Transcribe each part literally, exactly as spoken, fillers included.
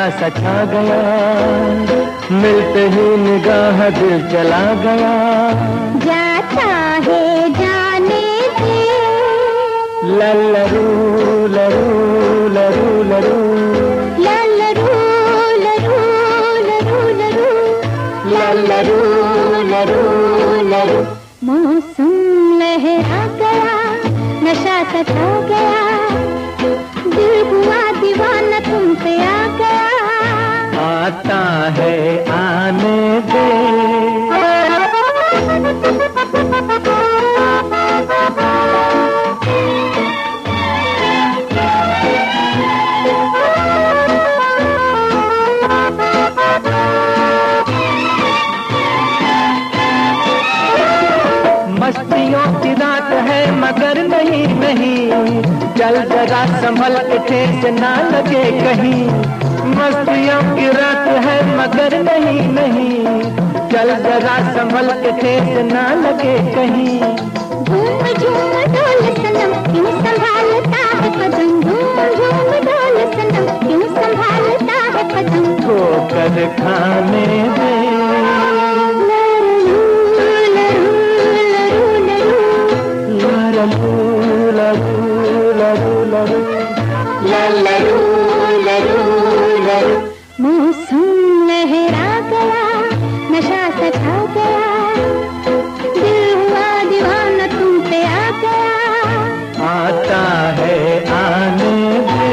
सा छा गया, मिलते ही निगाह दिल चला गया। जाता है जाने दे, लल्लरू लरू लरू लरू, लल्लरू लरू लरू लरू, लल्लरू लरू लरू। मौसम लहरा गया, नशा सा छा गया, दिल हुआ दीवाना तुम पे आ गया। आता है आने दे, मस्तियों की रात है मगर नहीं नहीं, चल जरा संभल के ठेस ना लगे कहीं। मस्तियों की रात है मगर नहीं नहीं, चल जरा संभल के ठेस ना लगे कहीं। झूम झूम डोल सनम क्यों संभालता है कदम, झूम झूम डोल सनम क्यों संभालता है कदम। ठोकर खाने दे, लल्लरू लरू लरू, लल्लरू लरू लरू। मौसम लहरा गया, नशा सा छा गया, दिल हुआ दीवाना तुम पे आ गया। आता है आने दे,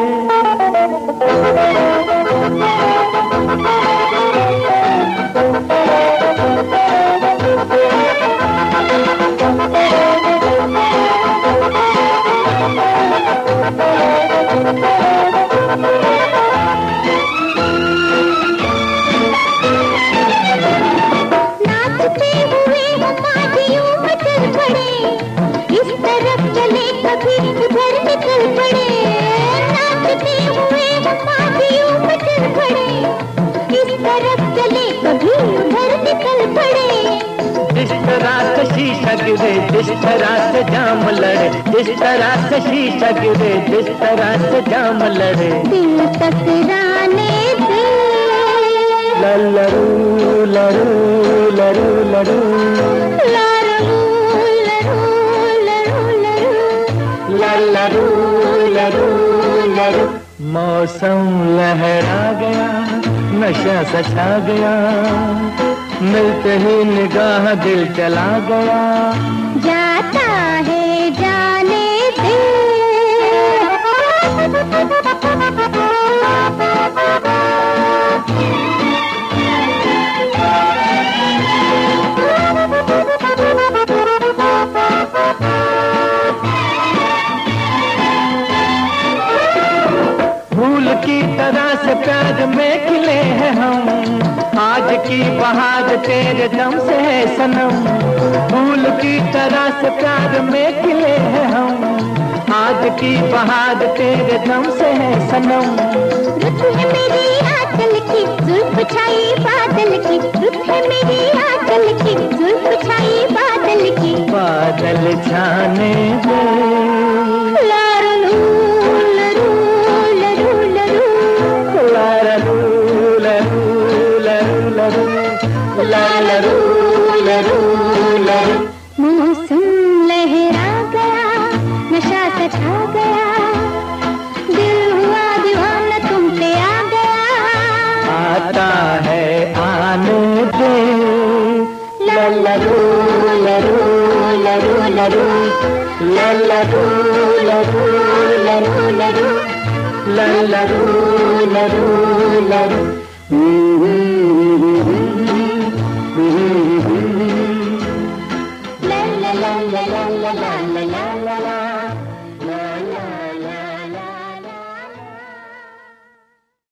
नाचते हुए हम आज यूं मचल पड़े, इस तरफ चले कभी उधर निकल पड़े। नाचते हुए हम आज यूं मचल पड़े, इस तरफ चले कभी उधर निकल पड़े। जिस तरह से शीशा गिरे, जिस तरह से जाम लड़े, जिस तरह से शीशा गिरे, जिस तरह से जाम लड़े। दिल टकराने दे, लल्लरू लरू लरू लरू, लरू लरू लरू लरू, लल्लरू लरू लरू। मौसम लहरा गया, नशा सा छा गया, मिलते ही निगाह दिल चला गया। जाता है जाने दे, फूल की तरह से प्यार में खिले हैं हम, आज की बहार तेरे दम से है सनम। फूल की तरह से प्यार में खिले हैं हम, आज की बहार तेरे दम से है सनम। रुत है मेरी आंचल की जुल्फ छाई बादल की, रुत है मेरी आंचल की जुल्फ छाई बादल की। बादल छाने दे, लरू लरू लरू लरू, लल्लरू लरू लरू लरू, लल्लरू लरू लरू। मौसम लहरा गया, नशा सा छा गया, दिल हुआ दीवाना तुम पे आ गया। आता है आने दे, लल्लरू लरू लरू लरू, लल्लरू लरू लरू लरू, लल्लरू लरू लरू। La la la la la la la la la la la.